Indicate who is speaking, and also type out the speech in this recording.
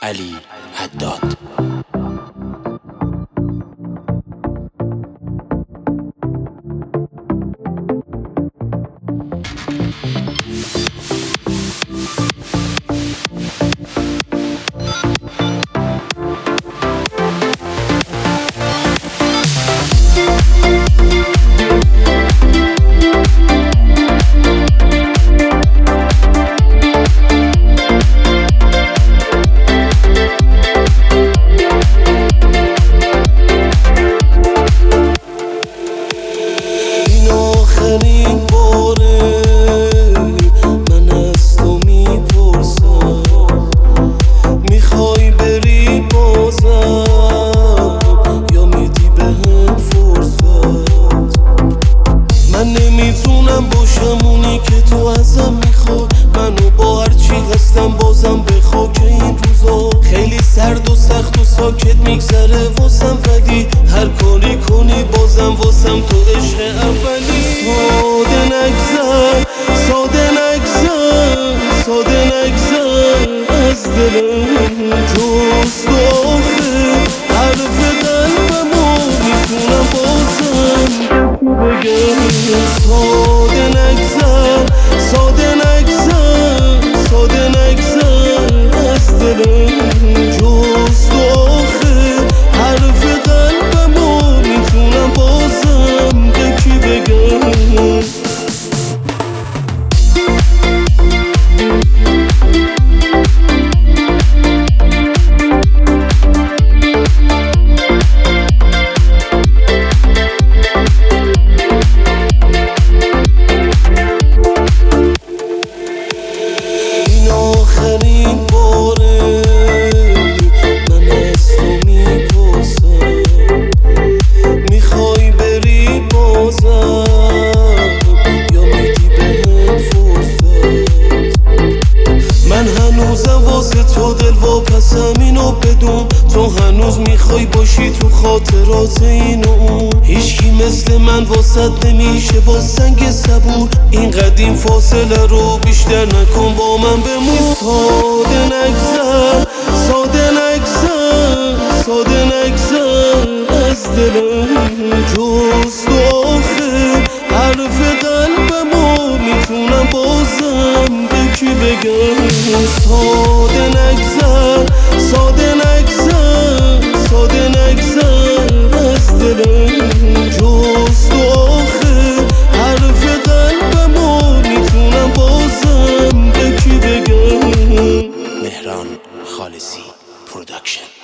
Speaker 1: علی حداد.
Speaker 2: نمیتونم باشم اونی که تو ازم میخوای، منو با هرچی هستم بازم به خاک این روزا. خیلی سرد و سخت و ساکت میگذره واسم، ولی هر کاری کنی بازم واسم تو عشق اولی. ساده نگذر، ساده نگذر، ساده نگذر از دلم، جز تو آخه حرف قلبمو میتونم بازم بگم. ساده نگذر، ساده نگذر، ساده نگذر از دلم، جز تو آخه حرف قلبمو میتونم بازم به کی بگم. تو دل واپسم اینو بدون، تو هنوز میخوای باشی تو خاطرات این و اون. هیچکی مثل من واسط نمیشه با سنگ صبور، این قدیم فاصله رو بیشتر نکن با من بمون. ساده نگذر، ساده نگذر، ساده نگذر از دلم، جز تو آخه حرف قلبمو میتونم بازم به کی بگم. ساده نگذر، ساده نگذر، ساده نگذر از دلم، جز تو آخه حرف قلبمو میتونم بازم به کی بگم.
Speaker 1: مهران خالصی پروداکشن.